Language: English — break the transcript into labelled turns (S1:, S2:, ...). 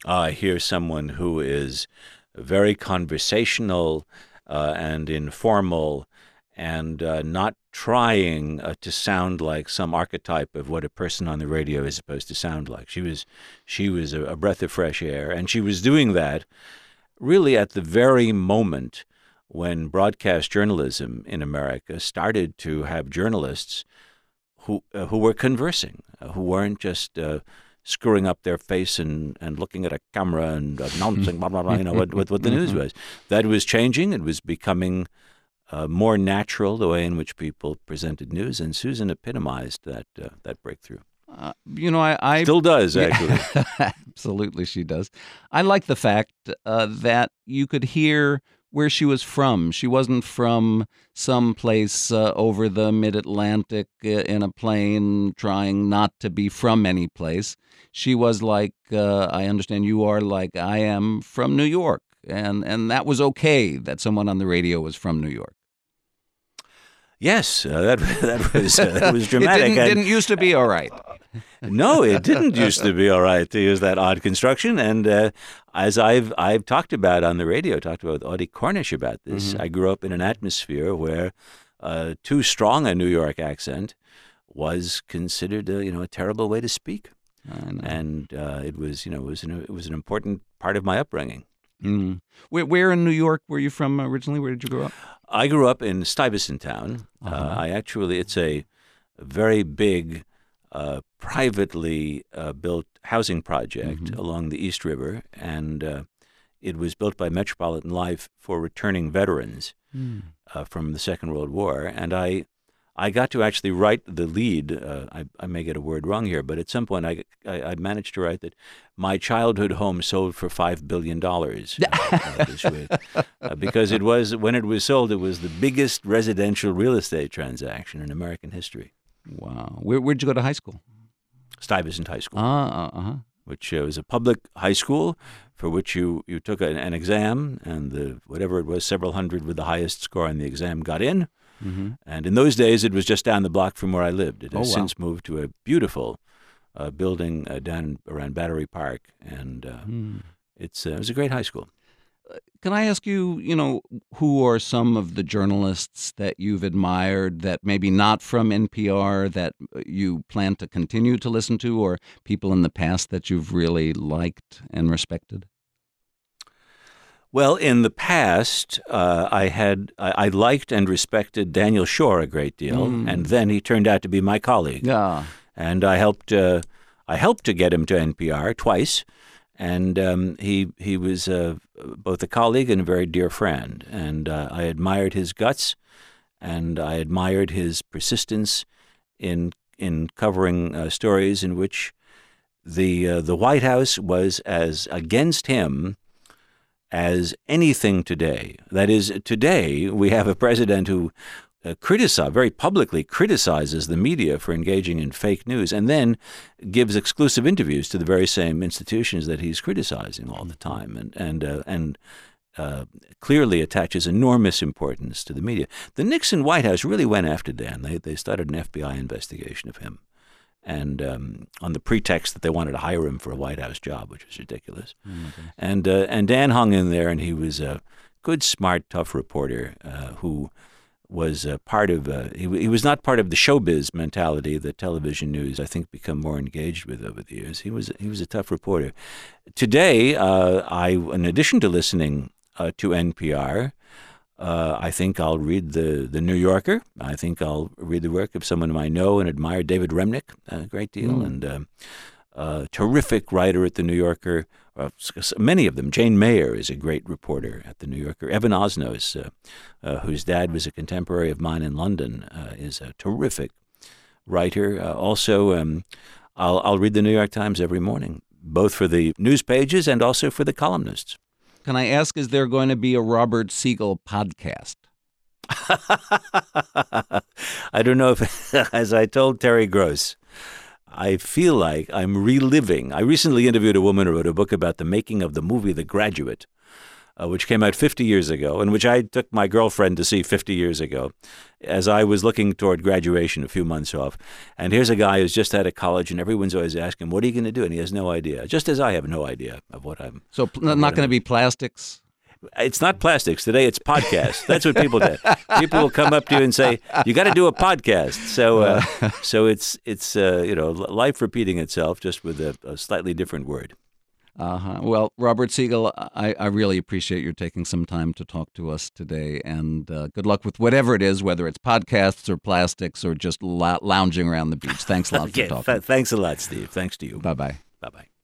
S1: I hear someone who is very conversational and informal and not trying to sound like some archetype of what a person on the radio is supposed to sound like. She was a breath of fresh air, and she was doing that really at the very moment when broadcast journalism in America started to have journalists who were conversing, who weren't just screwing up their face and looking at a camera and announcing blah blah blah. What the news was. That was changing. It was becoming more natural, the way in which people presented news, and Susan epitomized that breakthrough.
S2: I
S1: still does, actually.
S2: Absolutely, she does. I like the fact that you could hear where she was from. She wasn't from some place over the mid-Atlantic in a plane trying not to be from any place. She was like, I understand you are like I am, from New York. And that was okay that someone on the radio was from New York.
S1: Yes, that was dramatic.
S2: It didn't used to be all right.
S1: No, it didn't used to be all right to use that odd construction. And as I've talked about on the radio, talked about with Audie Cornish about this, I grew up in an atmosphere where too strong a New York accent was considered a terrible way to speak. And it was an important part of my upbringing.
S2: Mm. Where in New York were you from originally? Where did you grow up?
S1: I grew up in Stuyvesant Town. It's a very big, privately built housing project along the East River, and it was built by Metropolitan Life for returning veterans from the Second World War. And I got to actually write the lead. I may get a word wrong here, but at some point I managed to write that my childhood home sold for $5 billion. Because it was, when it was sold, it was the biggest residential real estate transaction in American history.
S2: Where'd you go to high school?
S1: Stuyvesant High School, which was a public high school for which you took an exam, and whatever it was, several hundred with the highest score on the exam got in. And in those days, it was just down the block from where I lived. It has since moved to a beautiful building down around Battery Park, and it was a great high school.
S2: Can I ask you, who are some of the journalists that you've admired that maybe not from NPR that you plan to continue to listen to, or people in the past that you've really liked and respected?
S1: Well, in the past, I liked and respected Daniel Schorr a great deal, and then he turned out to be my colleague.
S2: Yeah,
S1: and I helped to get him to NPR twice, and he was both a colleague and a very dear friend, and I admired his guts, and I admired his persistence in covering stories in which the White House was as against him as anything today. That is, today we have a president who very publicly criticizes the media for engaging in fake news, and then gives exclusive interviews to the very same institutions that he's criticizing all the time, and clearly attaches enormous importance to the media. The Nixon White House really went after Dan. They started an FBI investigation of him, and on the pretext that they wanted to hire him for a White House job, which was ridiculous. And Dan hung in there, and he was a good, smart, tough reporter who was part of. He was not part of the showbiz mentality that television news, I think, become more engaged with over the years. He was a tough reporter. Today, in addition to listening to NPR, I think I'll read the New Yorker. I think I'll read the work of someone I know and admire, David Remnick, a great deal, and a terrific writer at the New Yorker. Many of them. Jane Mayer is a great reporter at the New Yorker. Evan Osnos, whose dad was a contemporary of mine in London, is a terrific writer. Also, I'll read the New York Times every morning, both for the news pages and also for the columnists.
S2: Can I ask, is there going to be a Robert Siegel podcast?
S1: I don't know if, as I told Terry Gross, I feel like I'm reliving. I recently interviewed a woman who wrote a book about the making of the movie The Graduate, which came out 50 years ago, and which I took my girlfriend to see 50 years ago, as I was looking toward graduation, a few months off. And here's a guy who's just out of college, and everyone's always asking, what are you going to do? And he has no idea, just as I have no idea of what I'm.
S2: So not going to be plastics?
S1: It's not plastics. Today it's podcasts. That's what people do. People will come up to you and say, you got to do a podcast. So it's life repeating itself, just with a slightly different word.
S2: Well, Robert Siegel, I really appreciate your taking some time to talk to us today, and good luck with whatever it is, whether it's podcasts or plastics or just lounging around the beach. Thanks a lot for talking.
S1: Thanks a lot, Steve. Thanks to you.
S2: Bye-bye.
S1: Bye-bye.